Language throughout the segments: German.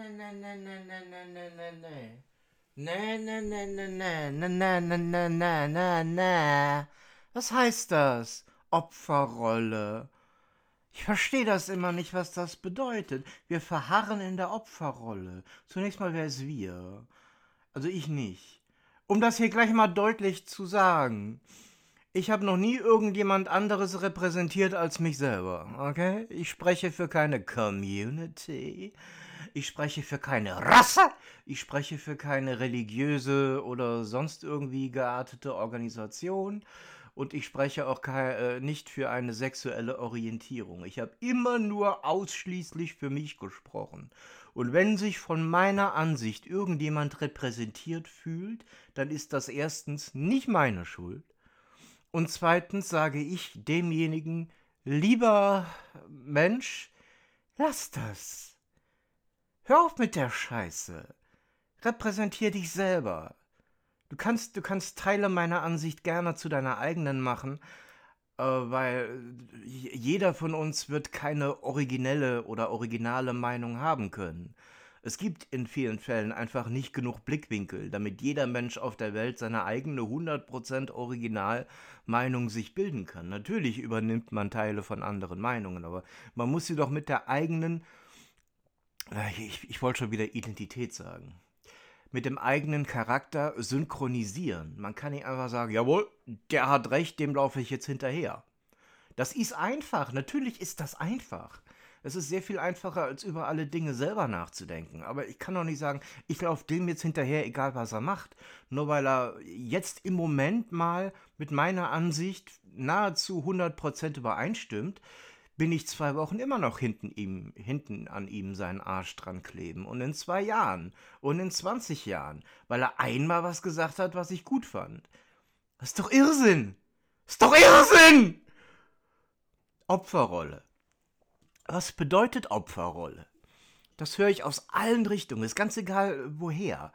nee, nee, nee, nee, nee, nee, nee, nee. Nee, nee, nee, nee, nee, nee, nee, nee, nee, nee, nee, nee. Was heißt das? Opferrolle. Ich verstehe das immer nicht, was das bedeutet. Wir verharren in der Opferrolle. Zunächst mal, wer ist wir? Also ich nicht. Um das hier gleich mal deutlich zu sagen. Ich habe noch nie irgendjemand anderes repräsentiert als mich selber, okay? Ich spreche für keine Community. Ich spreche für keine Rasse. Ich spreche für keine religiöse oder sonst irgendwie geartete Organisation. Und ich spreche auch nicht für eine sexuelle Orientierung. Ich habe immer nur ausschließlich für mich gesprochen. Und wenn sich von meiner Ansicht irgendjemand repräsentiert fühlt, dann ist das erstens nicht meine Schuld. Und zweitens sage ich demjenigen, lieber Mensch, lass das. Hör auf mit der Scheiße. Repräsentier dich selber. Du kannst Teile meiner Ansicht gerne zu deiner eigenen machen, weil jeder von uns wird keine originelle oder originale Meinung haben können. Es gibt in vielen Fällen einfach nicht genug Blickwinkel, damit jeder Mensch auf der Welt seine eigene 100% Originalmeinung sich bilden kann. Natürlich übernimmt man Teile von anderen Meinungen, aber man muss sie doch mit der eigenen, ich wollte schon wieder Identität sagen, mit dem eigenen Charakter synchronisieren. Man kann nicht einfach sagen, jawohl, der hat recht, dem laufe ich jetzt hinterher. Das ist einfach, natürlich ist das einfach. Es ist sehr viel einfacher, als über alle Dinge selber nachzudenken. Aber ich kann doch nicht sagen, ich laufe dem jetzt hinterher, egal was er macht. Nur weil er jetzt im Moment mal mit meiner Ansicht nahezu 100% übereinstimmt, bin ich 2 Wochen immer noch hinten an ihm seinen Arsch dran kleben. Und in 2 Jahren und in 20 Jahren, weil er einmal was gesagt hat, was ich gut fand. Das ist doch Irrsinn! Das ist doch Irrsinn! Opferrolle. Was bedeutet Opferrolle? Das höre ich aus allen Richtungen, ist ganz egal woher.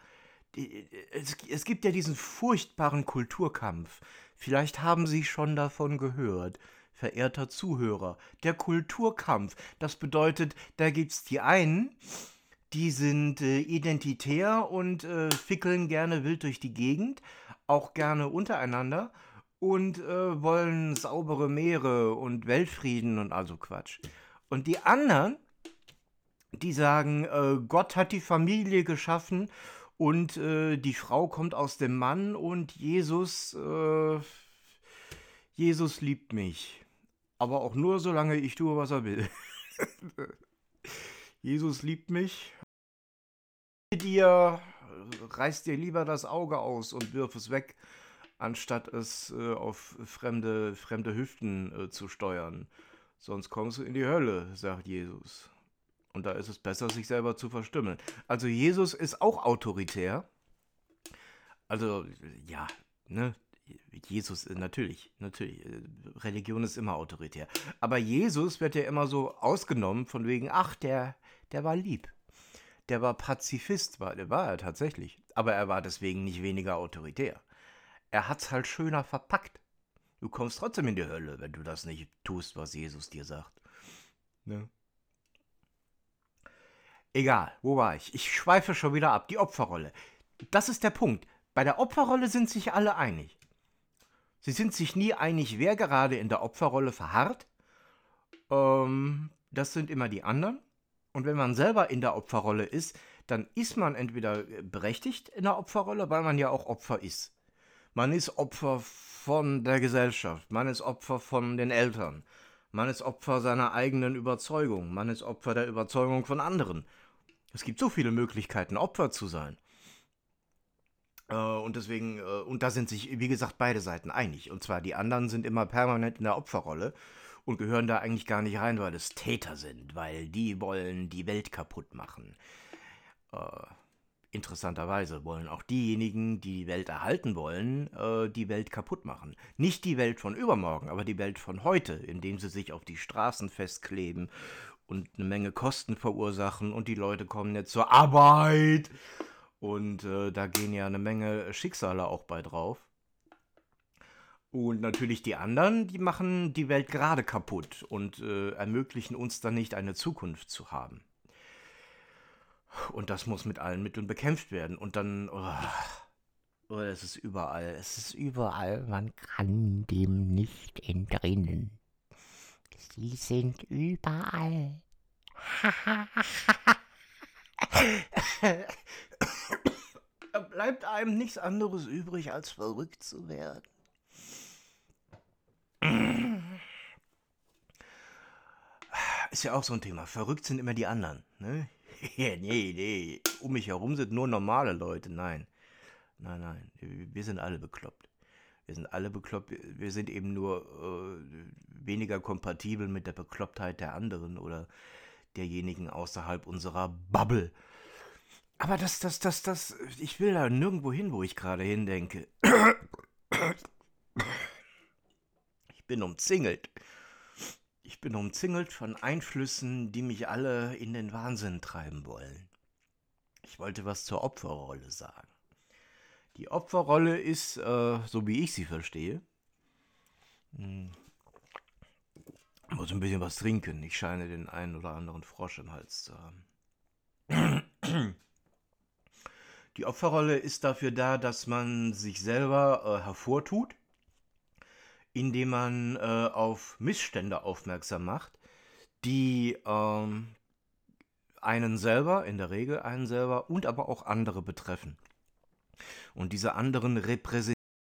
Es gibt ja diesen furchtbaren Kulturkampf. Vielleicht haben Sie schon davon gehört, verehrter Zuhörer. Der Kulturkampf, das bedeutet, da gibt's die einen, die sind identitär und fickeln gerne wild durch die Gegend, auch gerne untereinander und wollen saubere Meere und Weltfrieden und also Quatsch. Und die anderen, die sagen, Gott hat die Familie geschaffen und die Frau kommt aus dem Mann und Jesus liebt mich. Aber auch nur, solange ich tue, was er will. Jesus liebt mich. Reiß dir lieber das Auge aus und wirf es weg, anstatt es auf fremde Hüften zu steuern. Sonst kommst du in die Hölle, sagt Jesus. Und da ist es besser, sich selber zu verstümmeln. Also Jesus ist auch autoritär. Also, ja, ne? Jesus, natürlich, Religion ist immer autoritär. Aber Jesus wird ja immer so ausgenommen von wegen, ach, der war lieb. Der war Pazifist, der war er tatsächlich. Aber er war deswegen nicht weniger autoritär. Er hat's halt schöner verpackt. Du kommst trotzdem in die Hölle, wenn du das nicht tust, was Jesus dir sagt. Ne? Egal, wo war ich? Ich schweife schon wieder ab. Die Opferrolle. Das ist der Punkt. Bei der Opferrolle sind sich alle einig. Sie sind sich nie einig, wer gerade in der Opferrolle verharrt. Das sind immer die anderen. Und wenn man selber in der Opferrolle ist, dann ist man entweder berechtigt in der Opferrolle, weil man ja auch Opfer ist. Man ist Opfer von der Gesellschaft, man ist Opfer von den Eltern, man ist Opfer seiner eigenen Überzeugung, man ist Opfer der Überzeugung von anderen. Es gibt so viele Möglichkeiten, Opfer zu sein. Und da sind sich, wie gesagt, beide Seiten einig. Und zwar die anderen sind immer permanent in der Opferrolle und gehören da eigentlich gar nicht rein, weil es Täter sind, weil die wollen die Welt kaputt machen. Interessanterweise wollen auch diejenigen, die die Welt erhalten wollen, die Welt kaputt machen. Nicht die Welt von übermorgen, aber die Welt von heute, indem sie sich auf die Straßen festkleben und eine Menge Kosten verursachen und die Leute kommen jetzt zur Arbeit. Und da gehen ja eine Menge Schicksale auch bei drauf. Und natürlich die anderen, die machen die Welt gerade kaputt und ermöglichen uns dann nicht eine Zukunft zu haben. Und das muss mit allen Mitteln bekämpft werden. Und dann, es ist überall. Es ist überall. Man kann dem nicht entrinnen. Sie sind überall. Da bleibt einem nichts anderes übrig, als verrückt zu werden. Ist ja auch so ein Thema. Verrückt sind immer die anderen. Ne? Nee. Um mich herum sind nur normale Leute. Nein. Nein. Wir sind alle bekloppt. Wir sind alle bekloppt. Wir sind eben nur weniger kompatibel mit der Beklopptheit der anderen oder derjenigen außerhalb unserer Bubble. Aber ich will da nirgendwo hin, wo ich gerade hindenke. Ich bin umzingelt. Ich bin umzingelt von Einflüssen, die mich alle in den Wahnsinn treiben wollen. Ich wollte was zur Opferrolle sagen. Die Opferrolle ist, so wie ich sie verstehe, muss ein bisschen was trinken. Ich scheine den einen oder anderen Frosch im Hals zu haben. Die Opferrolle ist dafür da, dass man sich selber hervortut, indem man auf Missstände aufmerksam macht, die einen selber, in der Regel einen selber und aber auch andere betreffen. Und diese anderen repräsentieren.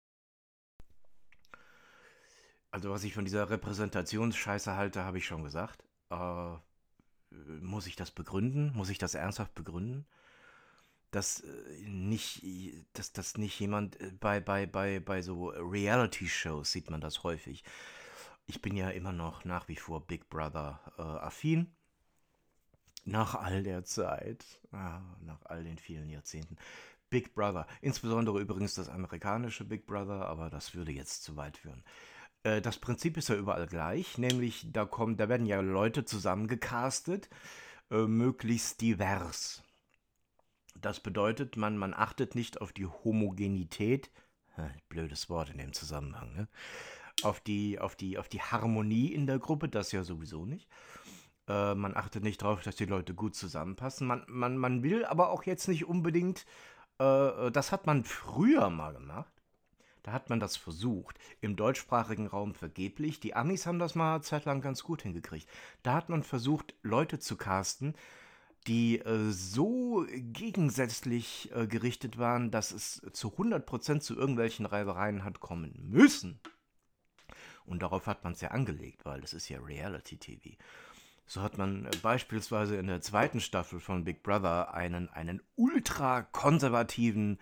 Also was ich von dieser Repräsentationsscheiße halte, habe ich schon gesagt. Muss ich das begründen? Muss ich das ernsthaft begründen? Dass das nicht jemand bei so Reality-Shows sieht man das häufig. Ich bin ja immer noch nach wie vor Big Brother affin. Nach all der Zeit, nach all den vielen Jahrzehnten. Big Brother, insbesondere übrigens das amerikanische Big Brother, aber das würde jetzt zu weit führen. Das Prinzip ist ja überall gleich, nämlich da werden ja Leute zusammengecastet, möglichst divers. Das bedeutet, man achtet nicht auf die Homogenität, blödes Wort in dem Zusammenhang, ne? Auf die Harmonie in der Gruppe, das ja sowieso nicht. Man achtet nicht darauf, dass die Leute gut zusammenpassen. Man will aber auch jetzt nicht unbedingt, das hat man früher mal gemacht. Da hat man das versucht. Im deutschsprachigen Raum vergeblich. Die Amis haben das mal eine Zeit lang ganz gut hingekriegt. Da hat man versucht, Leute zu casten, die so gegensätzlich gerichtet waren, dass es zu 100% zu irgendwelchen Reibereien hat kommen müssen. Und darauf hat man es ja angelegt, weil das ist ja Reality-TV. So hat man beispielsweise in der zweiten Staffel von Big Brother einen ultra-konservativen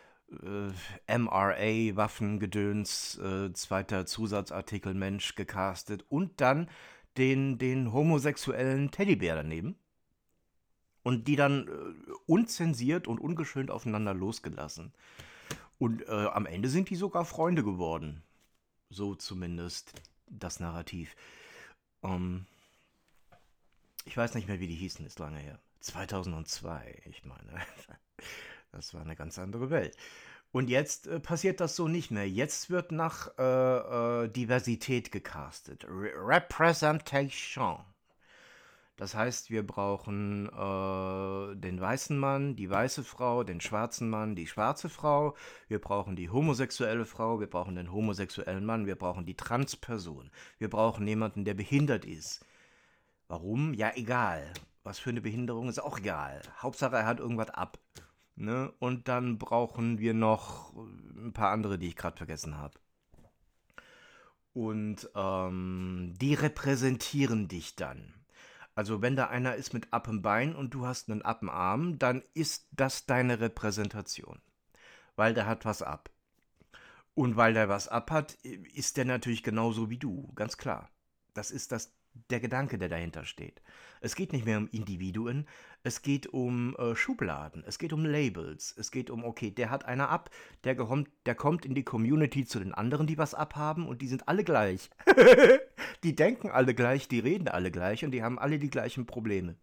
MRA-Waffengedöns, zweiter Zusatzartikel Mensch gecastet und dann den homosexuellen Teddybär daneben. Und die dann unzensiert und ungeschönt aufeinander losgelassen. Und am Ende sind die sogar Freunde geworden. So zumindest das Narrativ. Ich weiß nicht mehr, wie die hießen, ist lange her. 2002, ich meine. Das war eine ganz andere Welt. Und jetzt passiert das so nicht mehr. Jetzt wird nach Diversität gecastet. Representation. Das heißt, wir brauchen den weißen Mann, die weiße Frau, den schwarzen Mann, die schwarze Frau. Wir brauchen die homosexuelle Frau, wir brauchen den homosexuellen Mann, wir brauchen die Transperson. Wir brauchen jemanden, der behindert ist. Warum? Ja, egal. Was für eine Behinderung ist auch egal. Hauptsache, er hat irgendwas ab. Ne? Und dann brauchen wir noch ein paar andere, die ich gerade vergessen habe. Und die repräsentieren dich dann. Also wenn da einer ist mit Appenbein und du hast einen Appenarm, dann ist das deine Repräsentation. Weil der hat was ab. Und weil der was ab hat, ist der natürlich genauso wie du, ganz klar. Das ist der Gedanke, der dahinter steht. Es geht nicht mehr um Individuen, es geht um Schubladen, es geht um Labels, es geht um, okay, der hat einer ab, der kommt in die Community zu den anderen, die was abhaben und die sind alle gleich. Die denken alle gleich, die reden alle gleich und die haben alle die gleichen Probleme.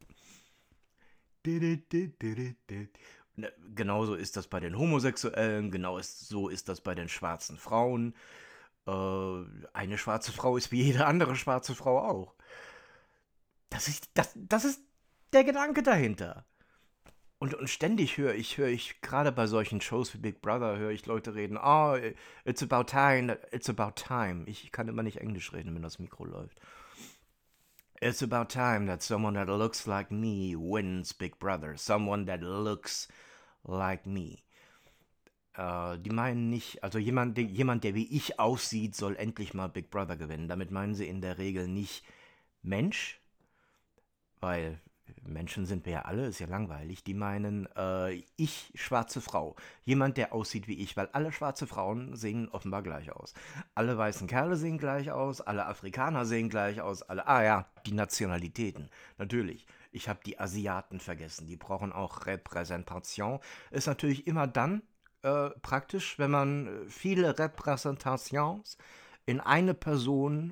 Genauso ist das bei den Homosexuellen, so ist das bei den schwarzen Frauen. Eine schwarze Frau ist wie jede andere schwarze Frau auch. Das ist der Gedanke dahinter. Und ständig höre ich gerade bei solchen Shows wie Big Brother, höre ich Leute reden, oh, it's about time. Ich kann immer nicht Englisch reden, wenn das Mikro läuft. It's about time that someone that looks like me wins Big Brother. Someone that looks like me. Die meinen nicht, also jemand, der wie ich aussieht, soll endlich mal Big Brother gewinnen. Damit meinen sie in der Regel nicht Mensch, weil Menschen sind wir ja alle, ist ja langweilig. Die meinen, ich, schwarze Frau. Jemand, der aussieht wie ich, weil alle schwarze Frauen sehen offenbar gleich aus. Alle weißen Kerle sehen gleich aus, alle Afrikaner sehen gleich aus, die Nationalitäten, natürlich. Ich habe die Asiaten vergessen, die brauchen auch Repräsentation. Ist natürlich immer dann praktisch, wenn man viele Repräsentations in eine Person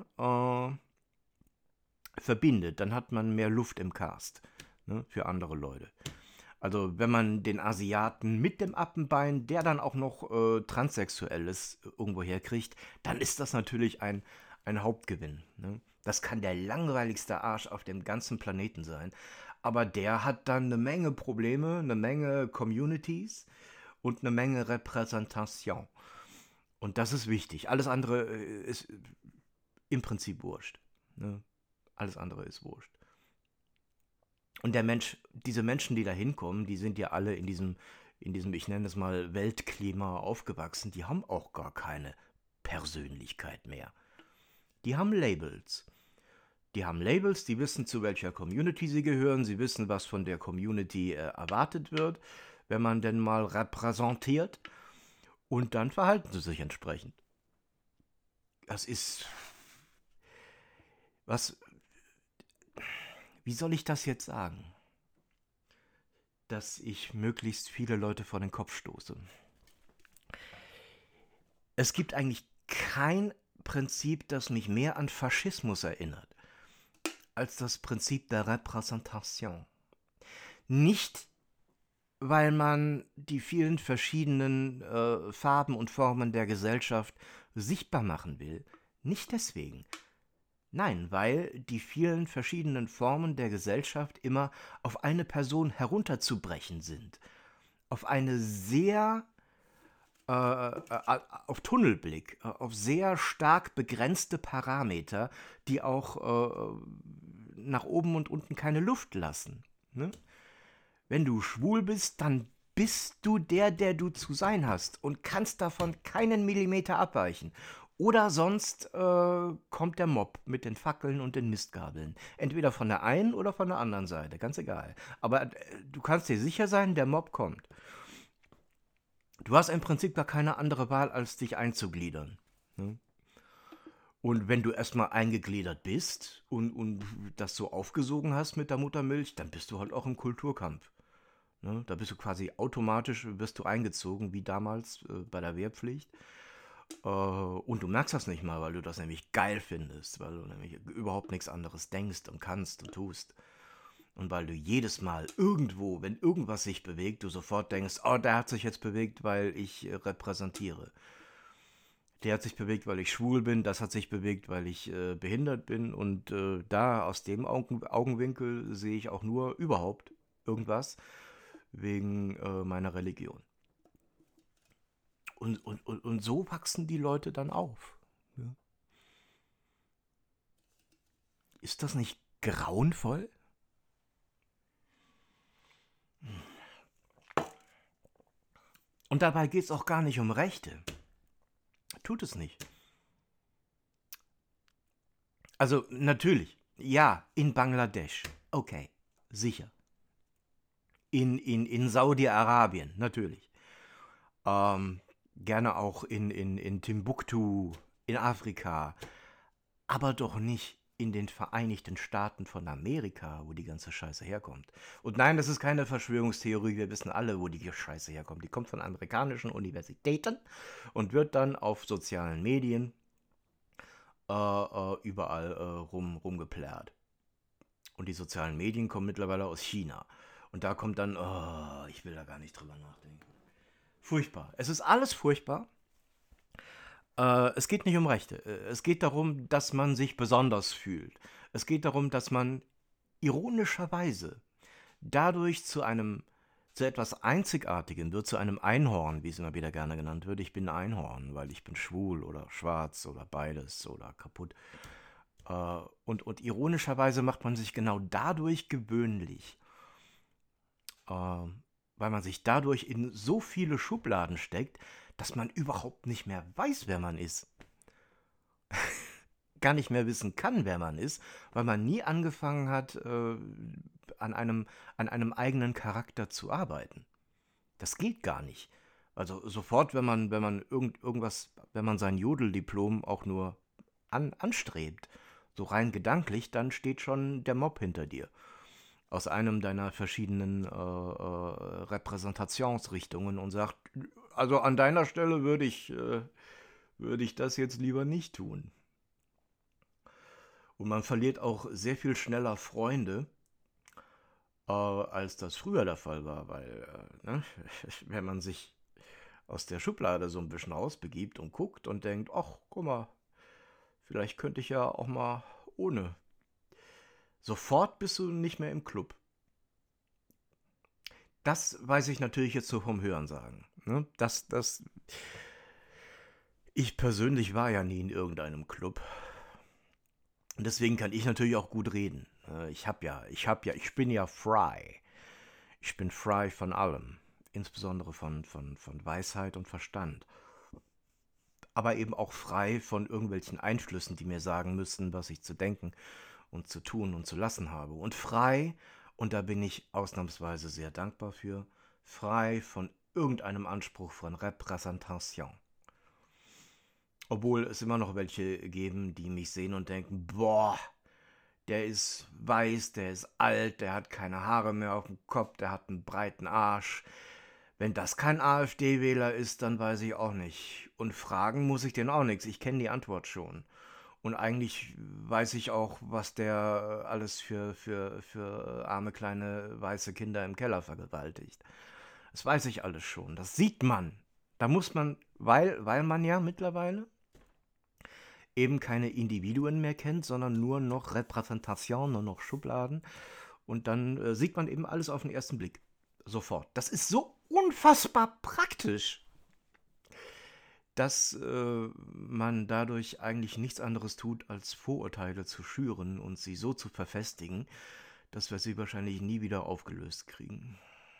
verbindet, dann hat man mehr Luft im Cast, ne, für andere Leute. Also wenn man den Asiaten mit dem Appenbein, der dann auch noch transsexuell ist, irgendwo herkriegt, dann ist das natürlich ein Hauptgewinn. Ne? Das kann der langweiligste Arsch auf dem ganzen Planeten sein. Aber der hat dann eine Menge Probleme, eine Menge Communities und eine Menge Repräsentation. Und das ist wichtig. Alles andere ist im Prinzip wurscht. Ne? Alles andere ist wurscht. Und diese Menschen, die da hinkommen, die sind ja alle in diesem, ich nenne es mal, Weltklima aufgewachsen, die haben auch gar keine Persönlichkeit mehr. Die haben Labels. Die wissen, zu welcher Community sie gehören, sie wissen, was von der Community erwartet wird, wenn man denn mal repräsentiert, und dann verhalten sie sich entsprechend. Das ist, wie soll ich das jetzt sagen? Dass ich möglichst viele Leute vor den Kopf stoße. Es gibt eigentlich kein Prinzip, das mich mehr an Faschismus erinnert, als das Prinzip der Repräsentation. Nicht, weil man die vielen verschiedenen Farben und Formen der Gesellschaft sichtbar machen will. Nicht deswegen. Nein, weil die vielen verschiedenen Formen der Gesellschaft immer auf eine Person herunterzubrechen sind. Auf eine sehr, auf Tunnelblick, auf sehr stark begrenzte Parameter, die auch nach oben und unten keine Luft lassen. Ne? Wenn du schwul bist, dann bist du der du zu sein hast und kannst davon keinen Millimeter abweichen. Oder sonst kommt der Mob mit den Fackeln und den Mistgabeln. Entweder von der einen oder von der anderen Seite, ganz egal. Aber du kannst dir sicher sein, der Mob kommt. Du hast im Prinzip gar keine andere Wahl, als dich einzugliedern. Ne? Und wenn du erstmal eingegliedert bist und das so aufgesogen hast mit der Muttermilch, dann bist du halt auch im Kulturkampf. Ne? Da bist du quasi automatisch, wirst du eingezogen, wie damals bei der Wehrpflicht. Und du merkst das nicht mal, weil du das nämlich geil findest, weil du nämlich überhaupt nichts anderes denkst und kannst und tust. Und weil du jedes Mal irgendwo, wenn irgendwas sich bewegt, du sofort denkst, oh, der hat sich jetzt bewegt, weil ich repräsentiere. Der hat sich bewegt, weil ich schwul bin, das hat sich bewegt, weil ich behindert bin. Und da aus dem Augenwinkel sehe ich auch nur überhaupt irgendwas wegen meiner Religion. Und so wachsen die Leute dann auf. Ja. Ist das nicht grauenvoll? Und dabei geht es auch gar nicht um Rechte. Tut es nicht. Also natürlich, ja, in Bangladesch, okay, sicher. In Saudi-Arabien, natürlich. Gerne auch in Timbuktu, in Afrika, aber doch nicht in den Vereinigten Staaten von Amerika, wo die ganze Scheiße herkommt. Und nein, das ist keine Verschwörungstheorie, wir wissen alle, wo die Scheiße herkommt. Die kommt von amerikanischen Universitäten und wird dann auf sozialen Medien überall rumgeplärrt. Und die sozialen Medien kommen mittlerweile aus China. Und da kommt dann, ich will da gar nicht drüber nachdenken. Furchtbar. Es ist alles furchtbar. Es geht nicht um Rechte. Es geht darum, dass man sich besonders fühlt. Es geht darum, dass man ironischerweise dadurch zu zu etwas Einzigartigem wird, zu einem Einhorn, wie es immer wieder gerne genannt wird. Ich bin ein Einhorn, weil ich bin schwul oder schwarz oder beides oder kaputt. Und ironischerweise macht man sich genau dadurch gewöhnlich, äh, weil man sich dadurch in so viele Schubladen steckt, dass man überhaupt nicht mehr weiß, wer man ist. Gar nicht mehr wissen kann, wer man ist, weil man nie angefangen hat, an einem eigenen Charakter zu arbeiten. Das geht gar nicht. Also sofort, wenn man irgendwas, wenn man sein Jodeldiplom auch nur anstrebt, so rein gedanklich, dann steht schon der Mob hinter dir. Aus einem deiner verschiedenen Repräsentationsrichtungen und sagt, also an deiner Stelle würde ich das jetzt lieber nicht tun. Und man verliert auch sehr viel schneller Freunde, als das früher der Fall war, weil, ne, wenn man sich aus der Schublade so ein bisschen rausbegibt und guckt und denkt, ach, guck mal, vielleicht könnte ich ja auch mal ohne. Sofort bist du nicht mehr im Club. Das weiß ich natürlich jetzt so vom Hörensagen. Ne? Ich persönlich war ja nie in irgendeinem Club. Und deswegen kann ich natürlich auch gut reden. Ich bin ja frei. Ich bin frei von allem. Insbesondere von Weisheit und Verstand. Aber eben auch frei von irgendwelchen Einflüssen, die mir sagen müssen, was ich zu denken und zu tun und zu lassen habe. Und frei, und da bin ich ausnahmsweise sehr dankbar für, frei von irgendeinem Anspruch von Repräsentation. Obwohl es immer noch welche geben, die mich sehen und denken, boah, der ist weiß, der ist alt, der hat keine Haare mehr auf dem Kopf, der hat einen breiten Arsch. Wenn das kein AfD-Wähler ist, dann weiß ich auch nicht. Und fragen muss ich den auch nichts, ich kenne die Antwort schon. Und eigentlich weiß ich auch, was der alles für arme kleine weiße Kinder im Keller vergewaltigt. Das weiß ich alles schon, das sieht man. Da muss man, weil man ja mittlerweile eben keine Individuen mehr kennt, sondern nur noch Repräsentation, nur noch Schubladen. Und dann sieht man eben alles auf den ersten Blick. Sofort. Das ist so unfassbar praktisch, dass man dadurch eigentlich nichts anderes tut, als Vorurteile zu schüren und sie so zu verfestigen, dass wir sie wahrscheinlich nie wieder aufgelöst kriegen.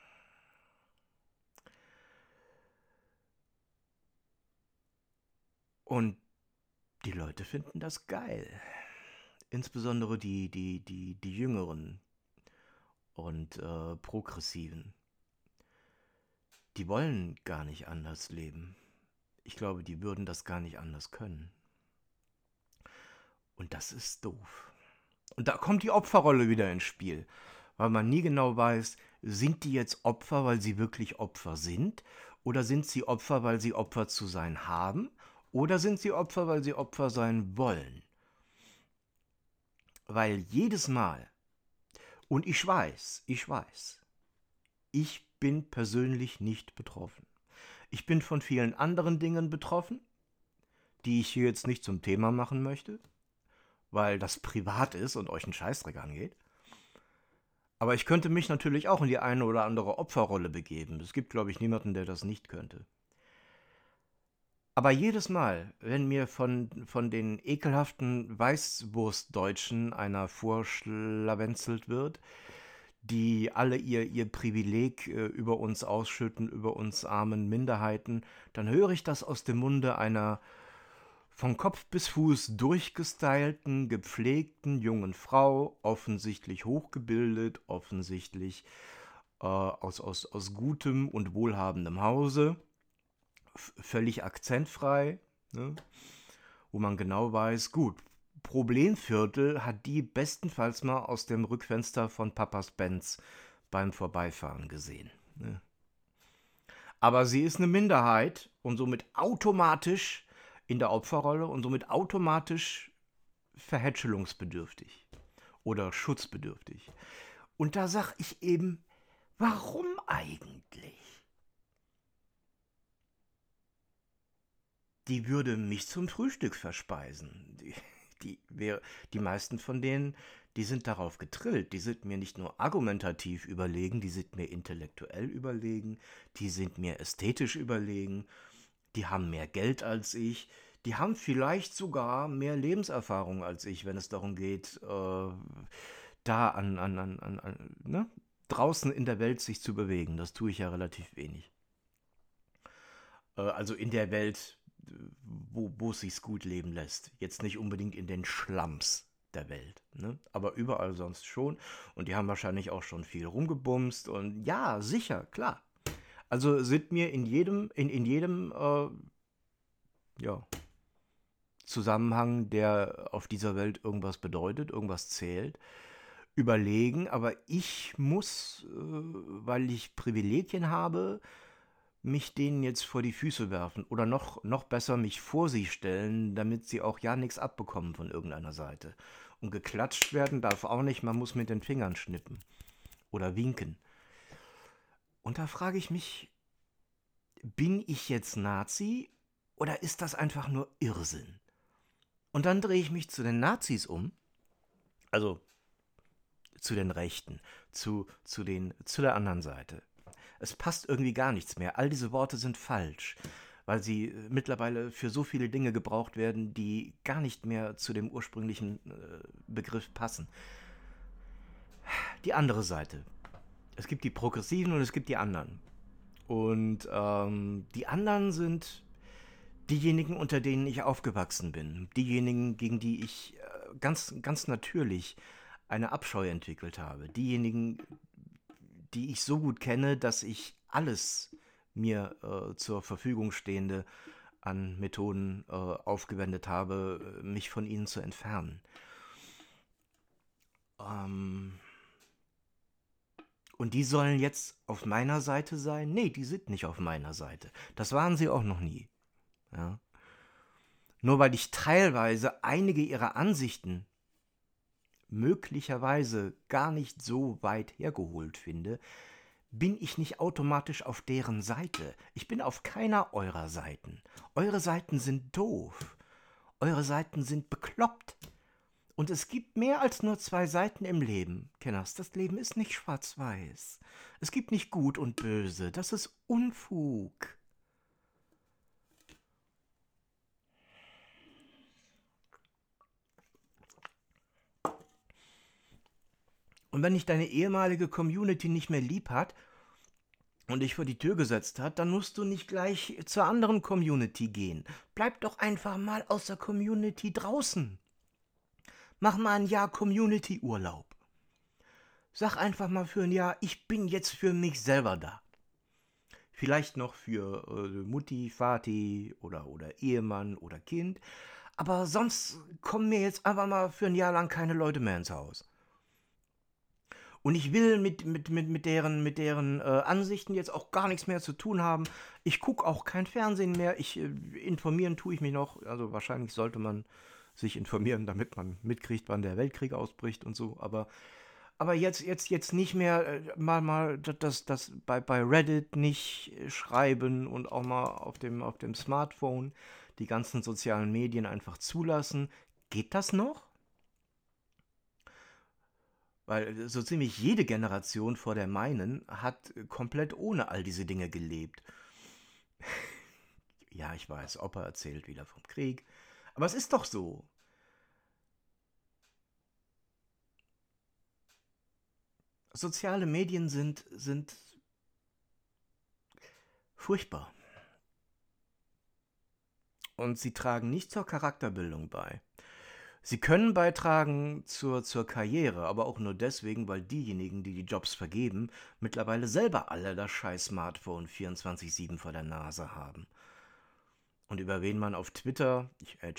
Und die Leute finden das geil. Insbesondere die Jüngeren und Progressiven. Die wollen gar nicht anders leben. Ich glaube, die würden das gar nicht anders können. Und das ist doof. Und da kommt die Opferrolle wieder ins Spiel, weil man nie genau weiß, sind die jetzt Opfer, weil sie wirklich Opfer sind? Oder sind sie Opfer, weil sie Opfer zu sein haben? Oder sind sie Opfer, weil sie Opfer sein wollen? Weil jedes Mal, und ich bin persönlich nicht betroffen. Ich bin von vielen anderen Dingen betroffen, die ich hier jetzt nicht zum Thema machen möchte, weil das privat ist und euch einen Scheißdreck angeht. Aber ich könnte mich natürlich auch in die eine oder andere Opferrolle begeben. Es gibt, glaube ich, niemanden, der das nicht könnte. Aber jedes Mal, wenn mir von den ekelhaften Weißwurstdeutschen einer vorschlawenzelt wird, die alle ihr Privileg über uns ausschütten, über uns armen Minderheiten, dann höre ich das aus dem Munde einer von Kopf bis Fuß durchgestylten, gepflegten jungen Frau, offensichtlich hochgebildet, offensichtlich aus gutem und wohlhabendem Hause, völlig akzentfrei, ne? Wo man genau weiß, gut, Problemviertel hat die bestenfalls mal aus dem Rückfenster von Papas Benz beim Vorbeifahren gesehen. Ne? Aber sie ist eine Minderheit und somit automatisch in der Opferrolle und somit automatisch verhätschelungsbedürftig oder schutzbedürftig. Und da sag ich eben, warum eigentlich? Die würde mich zum Frühstück verspeisen. Die meisten von denen, die sind darauf getrillt, die sind mir nicht nur argumentativ überlegen, die sind mir intellektuell überlegen, die sind mir ästhetisch überlegen, die haben mehr Geld als ich, die haben vielleicht sogar mehr Lebenserfahrung als ich, wenn es darum geht, da ne? Draußen in der Welt sich zu bewegen. Das tue ich ja relativ wenig. Also in der Welt, wo es sich gut leben lässt. Jetzt nicht unbedingt in den Schlams der Welt, ne? Aber überall sonst schon. Und die haben wahrscheinlich auch schon viel rumgebumst. Und ja, sicher, klar. Also sind mir in jedem ja, Zusammenhang, der auf dieser Welt irgendwas bedeutet, irgendwas zählt, überlegen. Aber ich muss, weil ich Privilegien habe, mich denen jetzt vor die Füße werfen oder noch besser mich vor sie stellen, damit sie auch ja nichts abbekommen von irgendeiner Seite. Und geklatscht werden darf auch nicht, man muss mit den Fingern schnippen oder winken. Und da frage ich mich, bin ich jetzt Nazi oder ist das einfach nur Irrsinn? Und dann drehe ich mich zu den Nazis um, also zu den Rechten, zu der anderen Seite. Es passt irgendwie gar nichts mehr. All diese Worte sind falsch, weil sie mittlerweile für so viele Dinge gebraucht werden, die gar nicht mehr zu dem ursprünglichen Begriff passen. Die andere Seite. Es gibt die Progressiven und es gibt die anderen. Und die anderen sind diejenigen, unter denen ich aufgewachsen bin. Diejenigen, gegen die ich ganz natürlich eine Abscheu entwickelt habe. Diejenigen, die ich so gut kenne, dass ich alles mir zur Verfügung Stehende an Methoden aufgewendet habe, mich von ihnen zu entfernen. Und die sollen jetzt auf meiner Seite sein? Nee, die sind nicht auf meiner Seite. Das waren sie auch noch nie. Ja? Nur weil ich teilweise einige ihrer Ansichten möglicherweise gar nicht so weit hergeholt finde, bin ich nicht automatisch auf deren Seite. Ich bin auf keiner eurer Seiten. Eure Seiten sind doof. Eure Seiten sind bekloppt. Und es gibt mehr als nur zwei Seiten im Leben. Kenners, das Leben ist nicht schwarz-weiß. Es gibt nicht gut und böse. Das ist Unfug. Und wenn dich deine ehemalige Community nicht mehr lieb hat und dich vor die Tür gesetzt hat, dann musst du nicht gleich zur anderen Community gehen. Bleib doch einfach mal aus der Community draußen. Mach mal ein Jahr Community-Urlaub. Sag einfach mal für ein Jahr, ich bin jetzt für mich selber da. Vielleicht noch für Mutti, Vati oder Ehemann oder Kind. Aber sonst kommen mir jetzt einfach mal für ein Jahr lang keine Leute mehr ins Haus. Und ich will mit deren Ansichten jetzt auch gar nichts mehr zu tun haben. Ich gucke auch kein Fernsehen mehr. Informieren tue ich mich noch. Also wahrscheinlich sollte man sich informieren, damit man mitkriegt, wann der Weltkrieg ausbricht und so. Aber jetzt nicht mehr mal das bei Reddit nicht schreiben und auch mal auf dem Smartphone die ganzen sozialen Medien einfach zulassen. Geht das noch? Weil so ziemlich jede Generation vor der meinen hat komplett ohne all diese Dinge gelebt. Ja, ich weiß, Opa erzählt wieder vom Krieg. Aber es ist doch so. Soziale Medien sind furchtbar. Und sie tragen nicht zur Charakterbildung bei. Sie können beitragen zur Karriere, aber auch nur deswegen, weil diejenigen, die die Jobs vergeben, mittlerweile selber alle das scheiß Smartphone 24/7 vor der Nase haben. Und über wen man auf Twitter,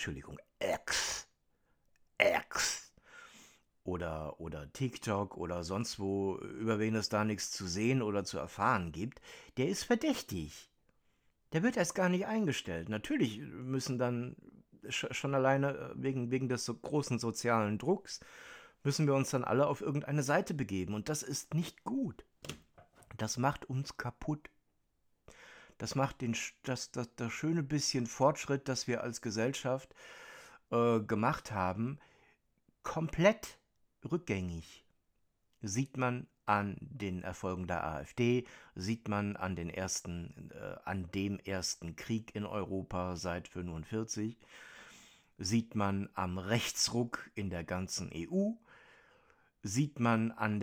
X oder TikTok oder sonst wo, über wen es da nichts zu sehen oder zu erfahren gibt, der ist verdächtig. Der wird erst gar nicht eingestellt. Natürlich müssen dann schon alleine wegen des so großen sozialen Drucks, müssen wir uns dann alle auf irgendeine Seite begeben. Und das ist nicht gut. Das macht uns kaputt. Das macht das schöne bisschen Fortschritt, das wir als Gesellschaft gemacht haben, komplett rückgängig. Sieht man an den Erfolgen der AfD, sieht man an an dem ersten Krieg in Europa seit 1945, sieht man am Rechtsruck in der ganzen EU, sieht man an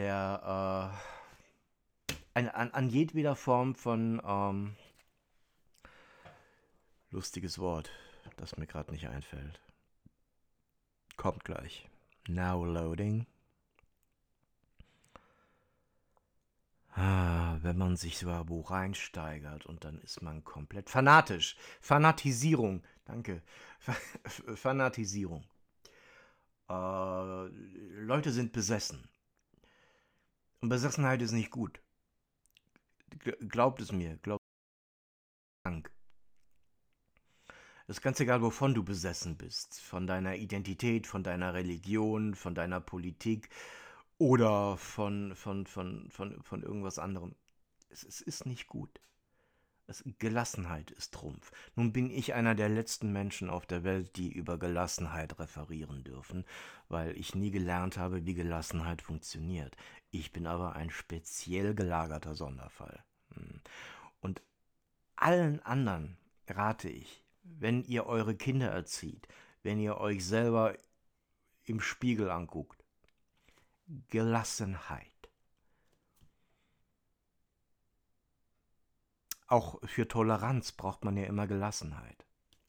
an jedweder Form von lustiges Wort, das mir gerade nicht einfällt. Kommt gleich. Now loading. Wenn man sich so wo reinsteigert und dann ist man komplett fanatisch. Fanatisierung, danke. Fanatisierung. Leute sind besessen. Und Besessenheit ist nicht gut. Glaubt es mir, glaubt es mir. Es ist ganz egal, wovon du besessen bist. Von deiner Identität, von deiner Religion, von deiner Politik oder von irgendwas anderem. Es ist nicht gut. Gelassenheit ist Trumpf. Nun bin ich einer der letzten Menschen auf der Welt, die über Gelassenheit referieren dürfen, weil ich nie gelernt habe, wie Gelassenheit funktioniert. Ich bin aber ein speziell gelagerter Sonderfall. Und allen anderen rate ich, wenn ihr eure Kinder erzieht, wenn ihr euch selber im Spiegel anguckt, Gelassenheit. Auch für Toleranz braucht man ja immer Gelassenheit.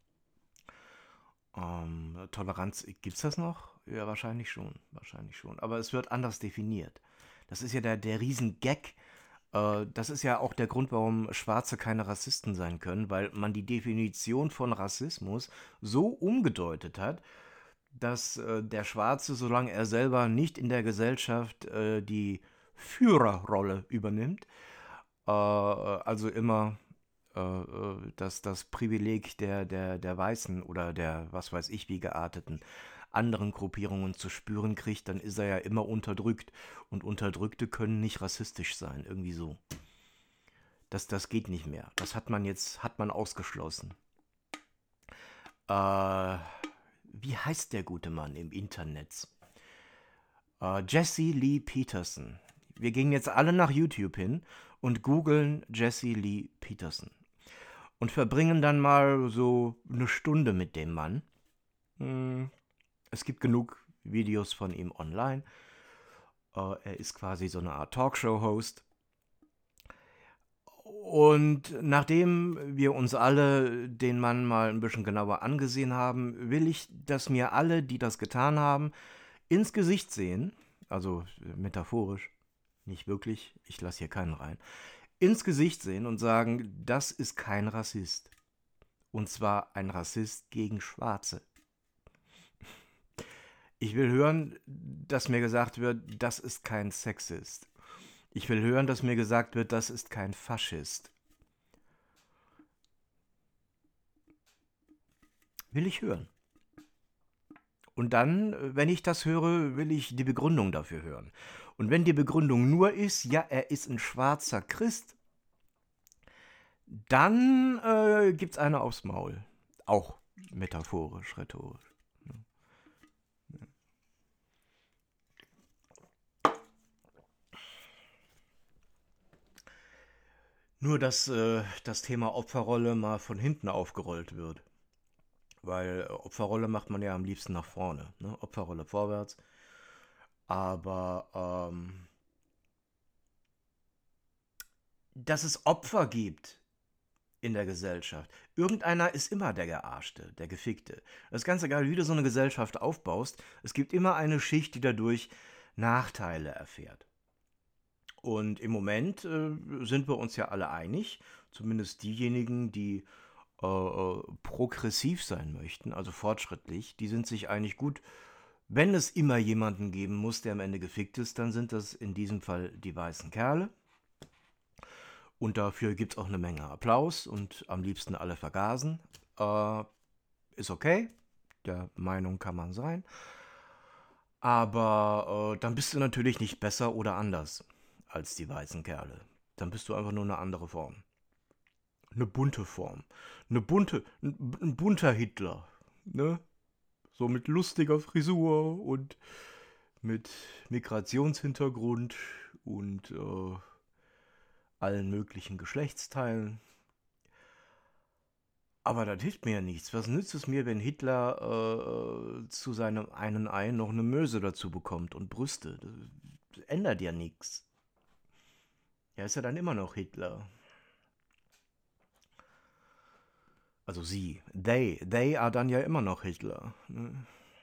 Toleranz, gibt's das noch? Ja, wahrscheinlich schon. Aber es wird anders definiert. Das ist ja der Riesengag. Das ist ja auch der Grund, warum Schwarze keine Rassisten sein können, weil man die Definition von Rassismus so umgedeutet hat, dass der Schwarze, solange er selber nicht in der Gesellschaft die Führerrolle übernimmt, also immer das Privileg der Weißen oder der, was weiß ich, wie gearteten anderen Gruppierungen zu spüren kriegt, dann ist er ja immer unterdrückt. Und Unterdrückte können nicht rassistisch sein, irgendwie so. Das geht nicht mehr. Das hat man ausgeschlossen. Wie heißt der gute Mann im Internet? Jesse Lee Peterson. Wir gehen jetzt alle nach YouTube hin und googeln Jesse Lee Peterson. Und verbringen dann mal so eine Stunde mit dem Mann. Es gibt genug Videos von ihm online. Er ist quasi so eine Art Talkshow-Host. Und nachdem wir uns alle den Mann mal ein bisschen genauer angesehen haben, will ich, dass mir alle, die das getan haben, ins Gesicht sehen, also metaphorisch, nicht wirklich, ich lasse hier keinen rein, ins Gesicht sehen und sagen, das ist kein Rassist. Und zwar ein Rassist gegen Schwarze. Ich will hören, dass mir gesagt wird, das ist kein Sexist. Ich will hören, dass mir gesagt wird, das ist kein Faschist. Will ich hören. Und dann, wenn ich das höre, will ich die Begründung dafür hören. Und wenn die Begründung nur ist, ja, er ist ein schwarzer Christ, dann gibt's eine aufs Maul. Auch metaphorisch, rhetorisch. Nur, dass das Thema Opferrolle mal von hinten aufgerollt wird. Weil Opferrolle macht man ja am liebsten nach vorne. Ne? Opferrolle vorwärts. Aber dass es Opfer gibt in der Gesellschaft. Irgendeiner ist immer der Gearschte, der Gefickte. Es ist ganz egal, wie du so eine Gesellschaft aufbaust. Es gibt immer eine Schicht, die dadurch Nachteile erfährt. Und im Moment sind wir uns ja alle einig, zumindest diejenigen, die progressiv sein möchten, also fortschrittlich, die sind sich einig, gut, wenn es immer jemanden geben muss, der am Ende gefickt ist, dann sind das in diesem Fall die weißen Kerle. Und dafür gibt es auch eine Menge Applaus und am liebsten alle vergasen. Ist okay, der Meinung kann man sein. Aber dann bist du natürlich nicht besser oder anders als die weißen Kerle. Dann bist du einfach nur eine andere Form. Eine bunte Form. Ein bunter Hitler. Ne? So mit lustiger Frisur und mit Migrationshintergrund und allen möglichen Geschlechtsteilen. Aber das hilft mir ja nichts. Was nützt es mir, wenn Hitler zu seinem einen Ei noch eine Möse dazu bekommt und Brüste? Das ändert ja nichts. Er ist ja dann immer noch Hitler. Also sie, they are dann ja immer noch Hitler. Ne?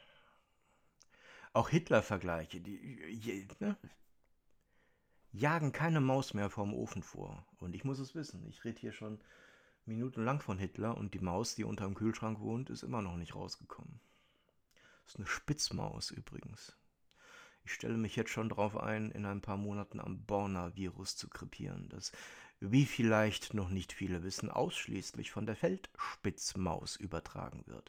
Auch Hitler-Vergleiche, ne? Jagen keine Maus mehr vorm Ofen vor. Und ich muss es wissen. Ich rede hier schon minutenlang von Hitler und die Maus, die unterm Kühlschrank wohnt, ist immer noch nicht rausgekommen. Das ist eine Spitzmaus übrigens. Ich stelle mich jetzt schon darauf ein, in ein paar Monaten am Borna-Virus zu krepieren, das, wie vielleicht noch nicht viele wissen, ausschließlich von der Feldspitzmaus übertragen wird.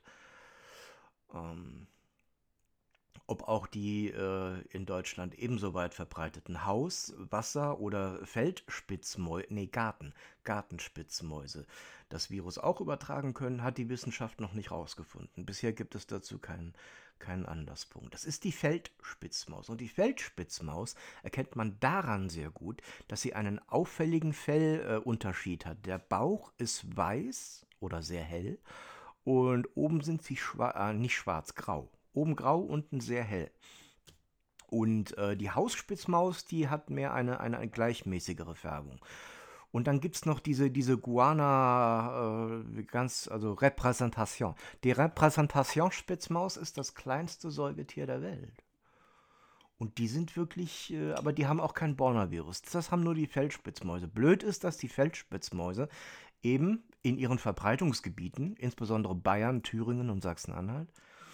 Ob auch die in Deutschland ebenso weit verbreiteten Haus-, Wasser- oder Feldspitzmäuse, Gartenspitzmäuse das Virus auch übertragen können, hat die Wissenschaft noch nicht rausgefunden. Bisher gibt es dazu keinen Anlasspunkt. Das ist die Feldspitzmaus. Und die Feldspitzmaus erkennt man daran sehr gut, dass sie einen auffälligen Fellunterschied hat. Der Bauch ist weiß oder sehr hell und oben sind sie nicht schwarz, grau. Oben grau, unten sehr hell. Und die Hausspitzmaus, die hat mehr eine gleichmäßigere Färbung. Und dann gibt es noch diese Guana, also Repräsentation. Die Repräsentation-Spitzmaus ist das kleinste Säugetier der Welt. Und die sind wirklich, aber die haben auch kein Borna-Virus. Das haben nur die Feldspitzmäuse. Blöd ist, dass die Feldspitzmäuse eben in ihren Verbreitungsgebieten, insbesondere Bayern, Thüringen und Sachsen-Anhalt,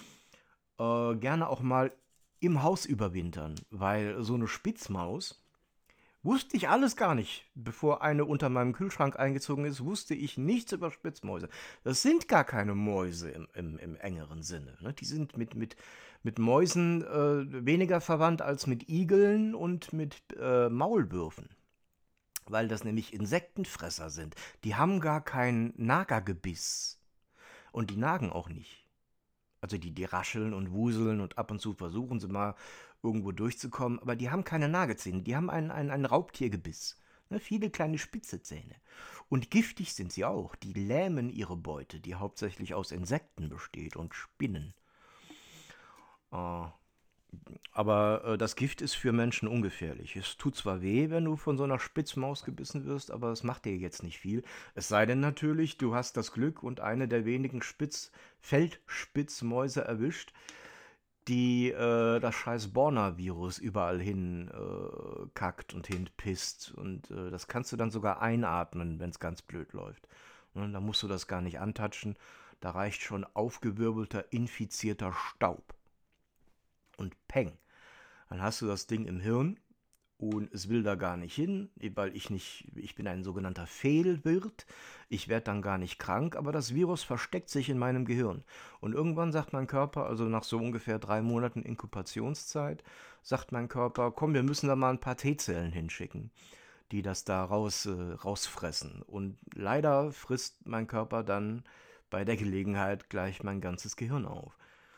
gerne auch mal im Haus überwintern, weil so eine Spitzmaus, wusste ich alles gar nicht. Bevor eine unter meinem Kühlschrank eingezogen ist, wusste ich nichts über Spitzmäuse. Das sind gar keine Mäuse im engeren Sinne. Ne? Die sind mit Mäusen weniger verwandt als mit Igeln und mit Maulwürfen. Weil das nämlich Insektenfresser sind. Die haben gar kein Nagergebiss. Und die nagen auch nicht. Also die rascheln und wuseln und ab und zu versuchen sie mal irgendwo durchzukommen, aber die haben keine Nagezähne, die haben ein Raubtiergebiss. Ne, viele kleine spitze Zähne. Und giftig sind sie auch. Die lähmen ihre Beute, die hauptsächlich aus Insekten besteht und Spinnen. Äh, aber das Gift ist für Menschen ungefährlich. Es tut zwar weh, wenn du von so einer Spitzmaus gebissen wirst, aber es macht dir jetzt nicht viel. Es sei denn natürlich, du hast das Glück und eine der wenigen Feldspitzmäuse erwischt, die das scheiß Borna-Virus überall hin kackt und hinpisst. Und das kannst du dann sogar einatmen, wenn es ganz blöd läuft. Und da musst du das gar nicht antatschen. Da reicht schon aufgewirbelter, infizierter Staub. Und peng, dann hast du das Ding im Hirn und es will da gar nicht hin, weil ich bin ein sogenannter Fehlwirt, ich werde dann gar nicht krank, aber das Virus versteckt sich in meinem Gehirn. Und irgendwann sagt mein Körper, also nach so ungefähr 3 Monaten Inkubationszeit, sagt mein Körper, komm, wir müssen da mal ein paar T-Zellen hinschicken, die das da rausfressen. Und leider frisst mein Körper dann bei der Gelegenheit gleich mein ganzes Gehirn auf.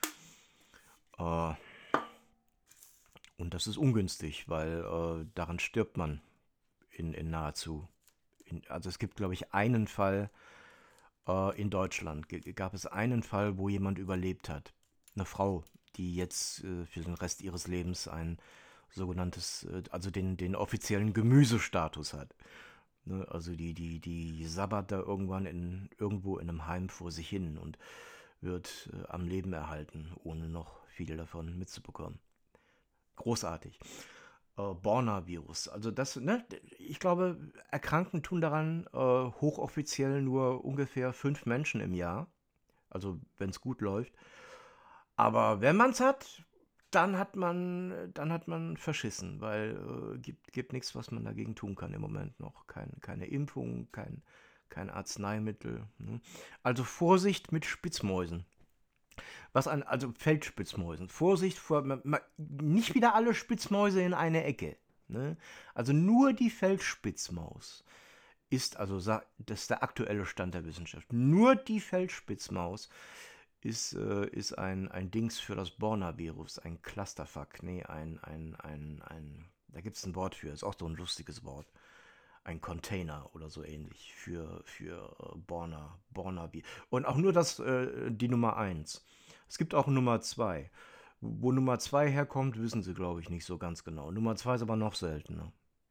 Und das ist ungünstig, weil daran stirbt man in nahezu. Also es gibt, glaube ich, einen Fall in Deutschland. Gab es einen Fall, wo jemand überlebt hat. Eine Frau, die jetzt für den Rest ihres Lebens ein sogenanntes, also den offiziellen Gemüsestatus hat. Ne? Also die sabbert da irgendwo in einem Heim vor sich hin und wird am Leben erhalten, ohne noch viel davon mitzubekommen. Großartig. Borna-Virus. Also das, ne, ich glaube, Erkrankten tun daran hochoffiziell nur ungefähr 5 Menschen im Jahr. Also wenn es gut läuft. Aber wenn man es hat, dann hat man verschissen, weil gibt nichts, was man dagegen tun kann im Moment noch. Keine Impfung, kein Arzneimittel. Ne? Also Vorsicht mit Spitzmäusen. Also Feldspitzmäusen. Vorsicht vor, nicht wieder alle Spitzmäuse in eine Ecke. Ne? Also nur die Feldspitzmaus ist, also das ist der aktuelle Stand der Wissenschaft, nur die Feldspitzmaus ist ein Dings für das Borna-Virus, ein Clusterfuck. Nee, da gibt es ein Wort für, ist auch so ein lustiges Wort. Ein Container oder so ähnlich für Borna. Und auch nur die Nummer eins. Es gibt auch Nummer 2. Wo Nummer 2 herkommt, wissen sie, glaube ich, nicht so ganz genau. Nummer 2 ist aber noch seltener.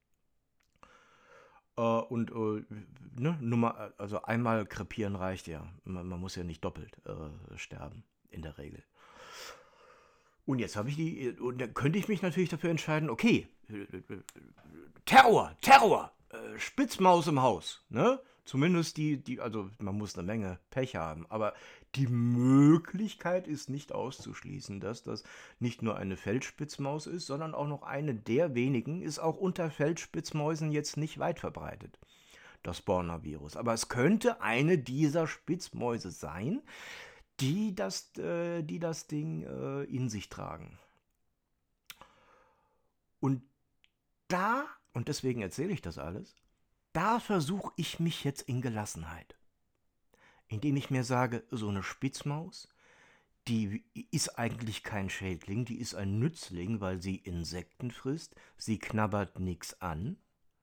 Also einmal krepieren reicht ja. Man muss ja nicht doppelt sterben, in der Regel. Und dann könnte ich mich natürlich dafür entscheiden, okay, Terror, Spitzmaus im Haus, ne? Zumindest also man muss eine Menge Pech haben, aber die Möglichkeit ist nicht auszuschließen, dass das nicht nur eine Feldspitzmaus ist, sondern auch noch eine der wenigen, ist auch unter Feldspitzmäusen jetzt nicht weit verbreitet, das Borna-Virus. Aber es könnte eine dieser Spitzmäuse sein, die das Ding in sich tragen. Und und deswegen erzähle ich das alles, da versuche ich mich jetzt in Gelassenheit. Indem ich mir sage, so eine Spitzmaus, die ist eigentlich kein Schädling, die ist ein Nützling, weil sie Insekten frisst. Sie knabbert nichts an.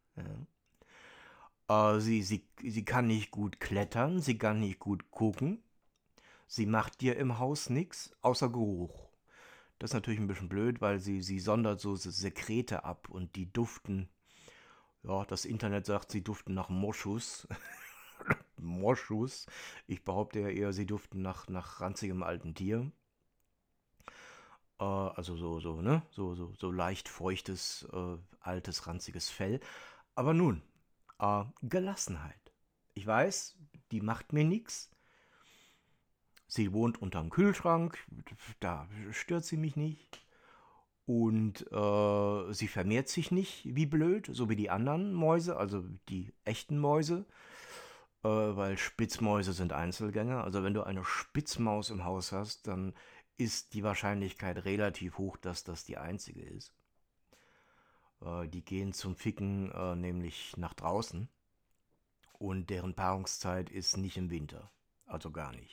Ja. Sie kann nicht gut klettern, sie kann nicht gut gucken. Sie macht dir im Haus nichts, außer Geruch. Das ist natürlich ein bisschen blöd, weil sie sondert so Sekrete ab und die duften. Ja, das Internet sagt, sie duften nach Moschus. Moschus. Ich behaupte ja eher, sie duften nach ranzigem alten Tier. Also ne? So leicht feuchtes, altes, ranziges Fell. Aber nun, Gelassenheit. Ich weiß, die macht mir nichts. Sie wohnt unterm Kühlschrank, da stört sie mich nicht. Und sie vermehrt sich nicht wie blöd, so wie die anderen Mäuse, also die echten Mäuse. Weil Spitzmäuse sind Einzelgänger. Also wenn du eine Spitzmaus im Haus hast, dann ist die Wahrscheinlichkeit relativ hoch, dass das die einzige ist. Die gehen zum Ficken nämlich nach draußen. Und deren Paarungszeit ist nicht im Winter. Also gar nicht.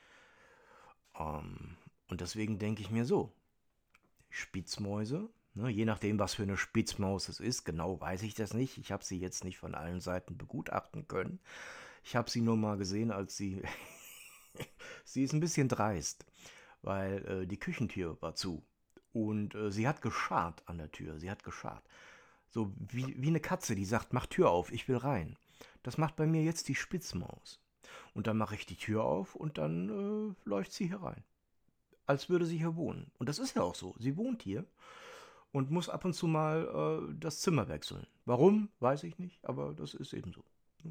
Und deswegen denke ich mir so, Spitzmäuse, ne, je nachdem, was für eine Spitzmaus es ist, genau weiß ich das nicht. Ich habe sie jetzt nicht von allen Seiten begutachten können. Ich habe sie nur mal gesehen, als sie ist ein bisschen dreist, weil die Küchentür war zu. Und sie hat gescharrt an der Tür. Sie hat gescharrt. So wie eine Katze, die sagt, mach Tür auf, ich will rein. Das macht bei mir jetzt die Spitzmaus. Und dann mache ich die Tür auf und dann läuft sie hier rein. Als würde sie hier wohnen. Und das ist ja auch so. Sie wohnt hier und muss ab und zu mal das Zimmer wechseln. Warum, weiß ich nicht, aber das ist eben so.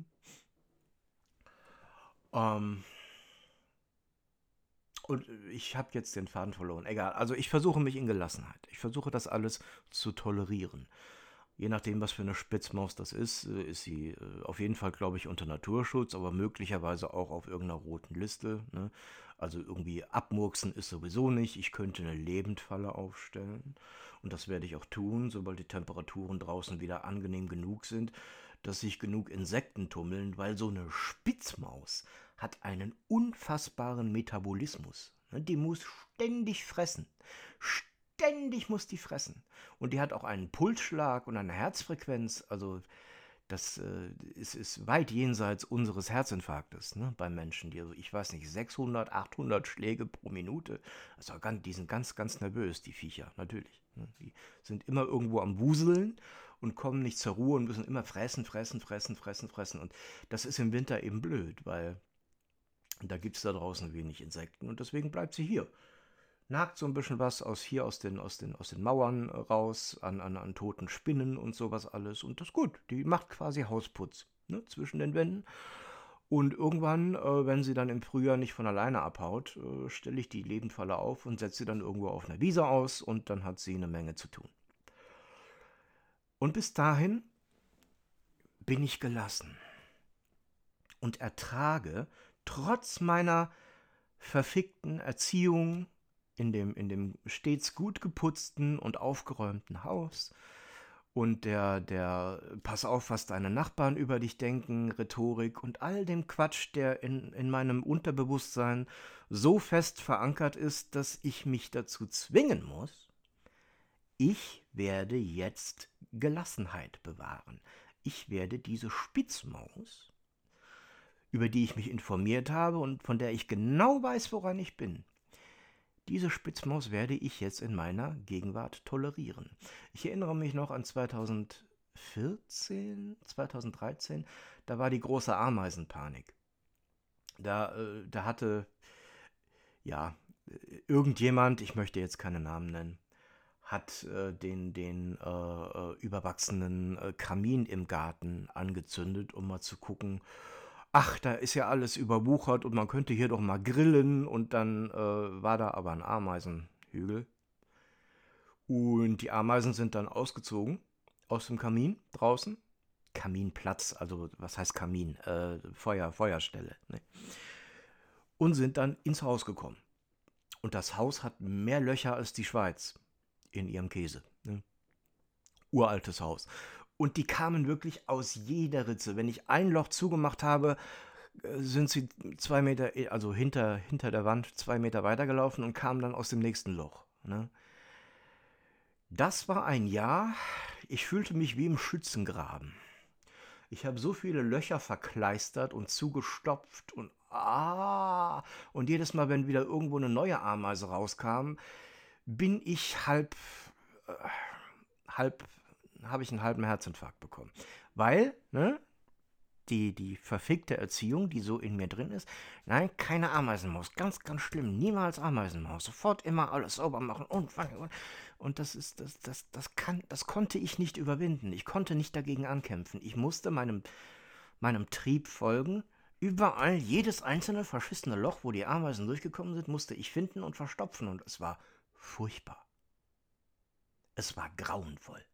Und ich habe jetzt den Faden verloren. Egal, also ich versuche mich in Gelassenheit. Ich versuche das alles zu tolerieren. Je nachdem, was für eine Spitzmaus das ist sie auf jeden Fall, glaube ich, unter Naturschutz, aber möglicherweise auch auf irgendeiner roten Liste. Ne? Also irgendwie abmurksen ist sowieso nicht. Ich könnte eine Lebendfalle aufstellen. Und das werde ich auch tun, sobald die Temperaturen draußen wieder angenehm genug sind, dass sich genug Insekten tummeln, weil so eine Spitzmaus hat einen unfassbaren Metabolismus. Ne? Die muss ständig fressen. Ständig muss die fressen. Und die hat auch einen Pulsschlag und eine Herzfrequenz. Also das ist weit jenseits unseres Herzinfarktes, ne, beim Menschen. Die, also ich weiß nicht, 600, 800 Schläge pro Minute. Also die sind ganz, ganz nervös, die Viecher, natürlich. Ne. Die sind immer irgendwo am Wuseln und kommen nicht zur Ruhe und müssen immer fressen. Und das ist im Winter eben blöd, weil da gibt es da draußen wenig Insekten und deswegen bleibt sie hier. Nagt so ein bisschen was aus den Mauern raus, an toten Spinnen und sowas alles. Und das ist gut. Die macht quasi Hausputz, ne, zwischen den Wänden. Und irgendwann, wenn sie dann im Frühjahr nicht von alleine abhaut, stelle ich die Lebendfalle auf und setze sie dann irgendwo auf einer Wiese aus und dann hat sie eine Menge zu tun. Und bis dahin bin ich gelassen und ertrage trotz meiner verfickten Erziehung in dem stets gut geputzten und aufgeräumten Haus und der Pass auf, was deine Nachbarn über dich denken, Rhetorik und all dem Quatsch, der in meinem Unterbewusstsein so fest verankert ist, dass ich mich dazu zwingen muss, ich werde jetzt Gelassenheit bewahren. Ich werde diese Spitzmaus, über die ich mich informiert habe und von der ich genau weiß, woran ich bin, diese Spitzmaus werde ich jetzt in meiner Gegenwart tolerieren. Ich erinnere mich noch an 2014, 2013, da war die große Ameisenpanik. Da hatte, ja, irgendjemand, ich möchte jetzt keine Namen nennen, hat den überwachsenen Kamin im Garten angezündet, um mal zu gucken, ach, da ist ja alles überwuchert und man könnte hier doch mal grillen, und dann war da aber ein Ameisenhügel und die Ameisen sind dann ausgezogen aus dem Kamin draußen. Kaminplatz, also was heißt Kamin? Feuerstelle. Ne? Und sind dann ins Haus gekommen. Und das Haus hat mehr Löcher als die Schweiz in ihrem Käse. Ne? Uraltes Haus. Und die kamen wirklich aus jeder Ritze. Wenn ich ein Loch zugemacht habe, sind sie 2 Meter, also hinter der Wand 2 Meter weitergelaufen und kamen dann aus dem nächsten Loch. Ne? Das war ein Jahr, ich fühlte mich wie im Schützengraben. Ich habe so viele Löcher verkleistert und zugestopft und jedes Mal, wenn wieder irgendwo eine neue Ameise rauskam, bin ich habe ich einen halben Herzinfarkt bekommen. Weil, ne, die verfickte Erziehung, die so in mir drin ist, nein, keine Ameisenmaus, ganz, ganz schlimm, niemals Ameisenmaus, sofort immer alles sauber machen und das konnte ich nicht überwinden. Ich konnte nicht dagegen ankämpfen. Ich musste meinem Trieb folgen. Überall, jedes einzelne verschissene Loch, wo die Ameisen durchgekommen sind, musste ich finden und verstopfen, und es war furchtbar. Es war grauenvoll.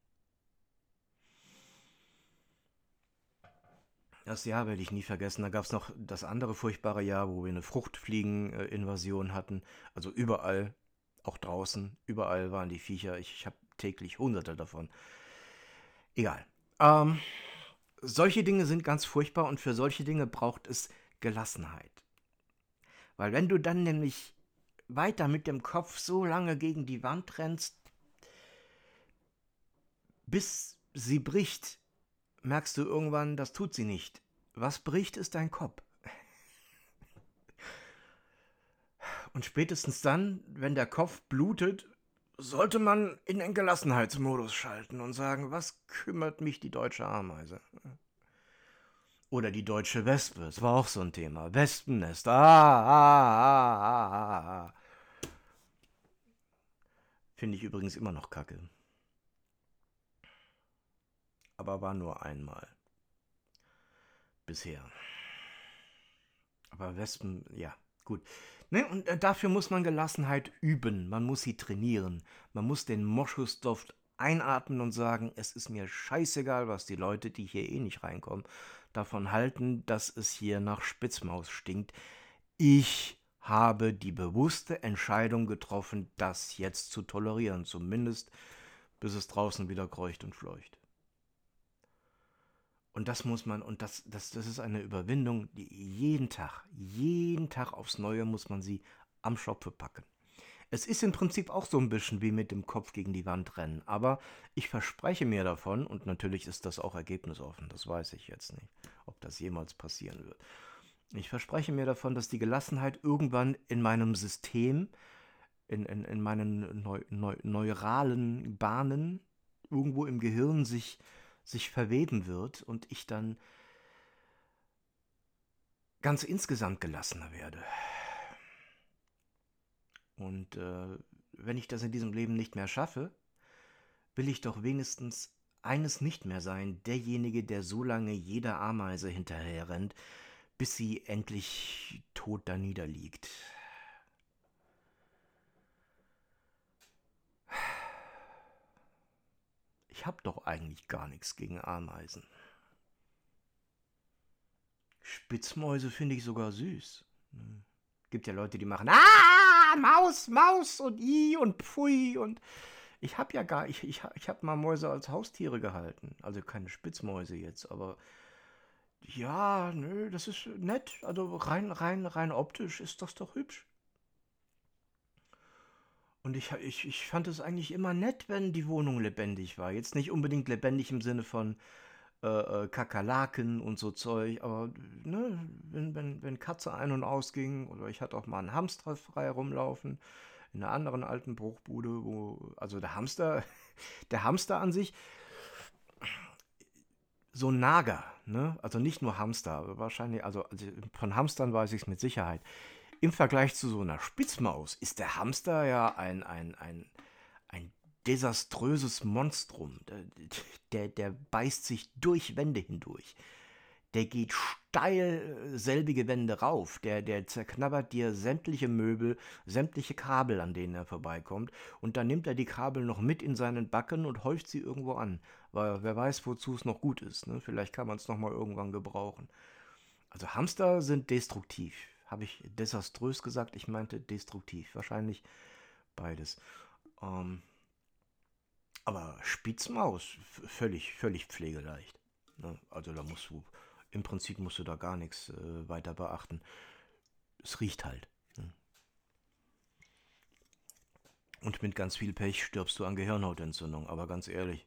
Das Jahr werde ich nie vergessen. Da gab es noch das andere furchtbare Jahr, wo wir eine Fruchtfliegen-Invasion hatten. Also überall, auch draußen, überall waren die Viecher. Ich habe täglich Hunderte davon. Egal. Solche Dinge sind ganz furchtbar, und für solche Dinge braucht es Gelassenheit. Weil wenn du dann nämlich weiter mit dem Kopf so lange gegen die Wand rennst, bis sie bricht, merkst du irgendwann, das tut sie nicht. Was bricht, ist dein Kopf. Und spätestens dann, wenn der Kopf blutet, sollte man in den Gelassenheitsmodus schalten und sagen, was kümmert mich die deutsche Ameise? Oder die deutsche Wespe, das war auch so ein Thema. Wespennest, Finde ich übrigens immer noch kacke. Aber war nur einmal. Bisher. Aber Wespen, ja, gut. Ne, und dafür muss man Gelassenheit üben. Man muss sie trainieren. Man muss den Moschusduft einatmen und sagen, es ist mir scheißegal, was die Leute, die hier eh nicht reinkommen, davon halten, dass es hier nach Spitzmaus stinkt. Ich habe die bewusste Entscheidung getroffen, das jetzt zu tolerieren. Zumindest bis es draußen wieder kreucht und fleucht. Und das muss man, und das ist eine Überwindung, die jeden Tag aufs Neue muss man sie am Schopfe packen. Es ist im Prinzip auch so ein bisschen wie mit dem Kopf gegen die Wand rennen, aber ich verspreche mir davon, und natürlich ist das auch ergebnisoffen, das weiß ich jetzt nicht, ob das jemals passieren wird. Ich verspreche mir davon, dass die Gelassenheit irgendwann in meinem System, in meinen neuralen Bahnen, irgendwo im Gehirn sich verweben wird und ich dann ganz insgesamt gelassener werde. Und wenn ich das in diesem Leben nicht mehr schaffe, will ich doch wenigstens eines nicht mehr sein, derjenige, der so lange jeder Ameise hinterher rennt, bis sie endlich tot da niederliegt. Ich hab doch eigentlich gar nichts gegen Ameisen. Spitzmäuse finde ich sogar süß. Gibt ja Leute, die machen Maus und I und Pfui und Ich habe ja gar, ich habe mal Mäuse als Haustiere gehalten. Also keine Spitzmäuse jetzt, aber ja, nö, das ist nett. Also rein optisch ist das doch hübsch. Und ich fand es eigentlich immer nett, wenn die Wohnung lebendig war. Jetzt nicht unbedingt lebendig im Sinne von Kakerlaken und so Zeug, aber ne, wenn Katze ein- und ausging, oder ich hatte auch mal einen Hamster frei rumlaufen, in einer anderen alten Bruchbude, also der Hamster, der Hamster an sich, so ein Nager, ne? Also nicht nur Hamster, aber wahrscheinlich, also von Hamstern weiß ich es mit Sicherheit. Im Vergleich zu so einer Spitzmaus ist der Hamster ja ein desaströses Monstrum. Der beißt sich durch Wände hindurch. Der geht steil selbige Wände rauf. Der zerknabbert dir sämtliche Möbel, sämtliche Kabel, an denen er vorbeikommt. Und dann nimmt er die Kabel noch mit in seinen Backen und häuft sie irgendwo an. Weil wer weiß, wozu es noch gut ist. Ne? Vielleicht kann man es noch mal irgendwann gebrauchen. Also Hamster sind destruktiv. Habe ich desaströs gesagt? Ich meinte destruktiv. Wahrscheinlich beides. Ähm, aber Spitzmaus, völlig pflegeleicht. Ne? Also da musst du, im Prinzip musst du da gar nichts weiter beachten. Es riecht halt. Ne? Und mit ganz viel Pech stirbst du an Gehirnhautentzündung. Aber ganz ehrlich,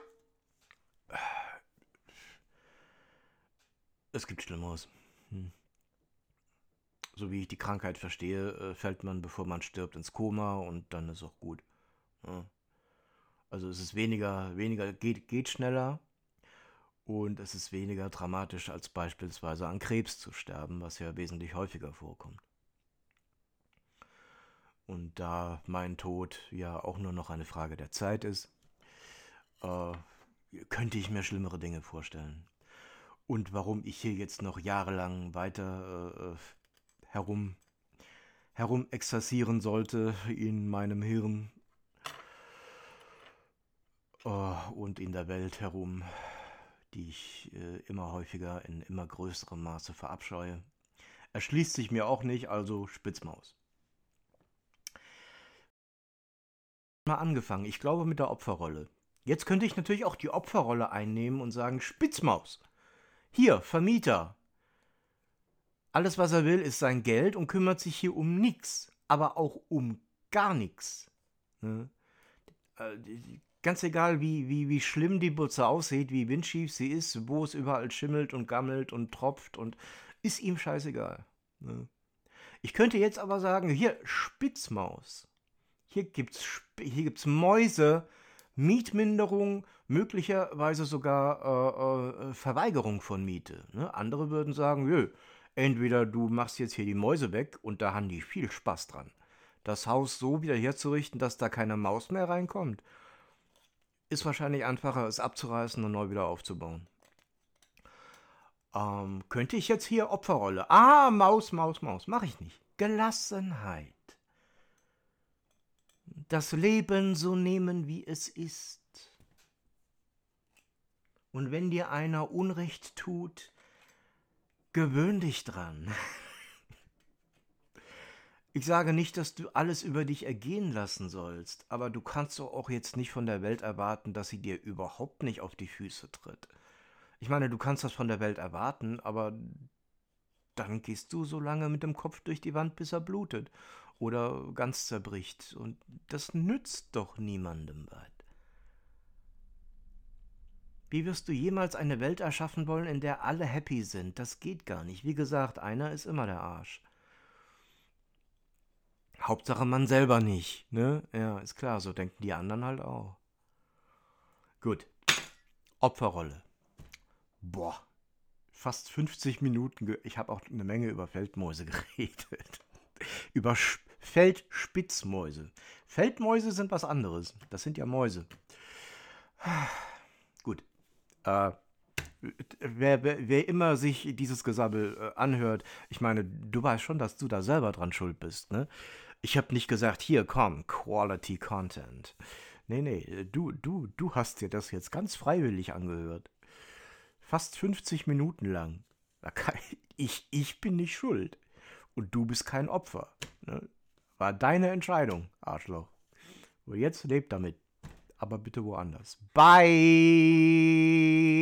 es gibt Schlimmeres. Hm. So wie ich die Krankheit verstehe, fällt man, bevor man stirbt, ins Koma und dann ist auch gut. Ja. Also es ist weniger geht schneller und es ist weniger dramatisch als beispielsweise an Krebs zu sterben, was ja wesentlich häufiger vorkommt. Und da mein Tod ja auch nur noch eine Frage der Zeit ist, äh, könnte ich mir schlimmere Dinge vorstellen. Und warum ich hier jetzt noch jahrelang weiter herum exerzieren sollte in meinem Hirn und in der Welt herum, die ich immer häufiger in immer größerem Maße verabscheue. Erschließt sich mir auch nicht, also Spitzmaus. Mal angefangen, ich glaube mit der Opferrolle. Jetzt könnte ich natürlich auch die Opferrolle einnehmen und sagen, Spitzmaus. Hier, Vermieter. Alles, was er will, ist sein Geld und kümmert sich hier um nichts. Aber auch um gar nichts. Ne? Ganz egal, wie schlimm die Butze aussieht, wie windschief sie ist, wo es überall schimmelt und gammelt und tropft und ist ihm scheißegal. Ne? Ich könnte jetzt aber sagen, hier, Spitzmaus. Hier gibt's Mäuse, Mietminderung, möglicherweise sogar Verweigerung von Miete. Ne? Andere würden sagen, jö, entweder du machst jetzt hier die Mäuse weg und da haben die viel Spaß dran. Das Haus so wieder herzurichten, dass da keine Maus mehr reinkommt, ist wahrscheinlich einfacher, es abzureißen und neu wieder aufzubauen. Könnte ich jetzt hier Opferrolle? Ah, Maus, Maus, Maus. Mache ich nicht. Gelassenheit. Das Leben so nehmen, wie es ist. Und wenn dir einer Unrecht tut, gewöhn dich dran. Ich sage nicht, dass du alles über dich ergehen lassen sollst, aber du kannst doch auch jetzt nicht von der Welt erwarten, dass sie dir überhaupt nicht auf die Füße tritt. Ich meine, du kannst das von der Welt erwarten, aber dann gehst du so lange mit dem Kopf durch die Wand, bis er blutet oder ganz zerbricht. Und das nützt doch niemandem was. Wie wirst du jemals eine Welt erschaffen wollen, in der alle happy sind? Das geht gar nicht. Wie gesagt, einer ist immer der Arsch. Hauptsache man selber nicht, ne? Ja, ist klar, so denken die anderen halt auch. Gut. Opferrolle. Boah. Fast 50 Minuten. Ich habe auch eine Menge über Feldmäuse geredet. Über Feldspitzmäuse. Feldmäuse sind was anderes. Das sind ja Mäuse. Gut. Äh, wer immer sich dieses Gesabbel anhört, ich meine, du weißt schon, dass du da selber dran schuld bist, ne? Ich habe nicht gesagt, hier, komm, Quality Content. Nee, du hast dir das jetzt ganz freiwillig angehört. Fast 50 Minuten lang. Ich bin nicht schuld. Und du bist kein Opfer. Ne? War deine Entscheidung, Arschloch. Und jetzt lebt damit. aber bitte woanders. Bye!